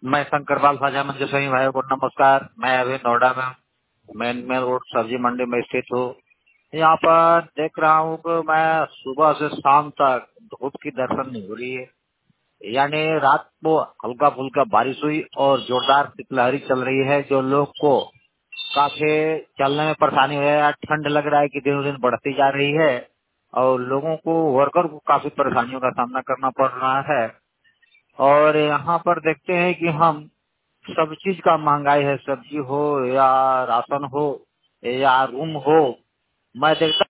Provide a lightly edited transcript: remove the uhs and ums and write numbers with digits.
मैं शंकरपाल ख्वाजा मंजूर सही भाई को नमस्कार। मैं अभी नोएडा में मेन रोड सब्जी मंडी में स्थित हूँ। यहाँ पर देख रहा हूँ कि मैं सुबह से शाम तक धूप की दर्शन नहीं हो रही है। यानी रात को हल्का फुल्का बारिश हुई और जोरदार शीतलहरी चल रही है, जो लोग को काफी चलने में परेशानी है। ठंड लग रहा है कि दिनों दिन बढ़ती जा रही है और लोगों को, वर्कर को काफी परेशानियों का सामना करना पड़ रहा है। और यहाँ पर देखते हैं कि हम सब चीज का महंगाई है, सब्जी हो या राशन हो या रूम हो। मैं देखता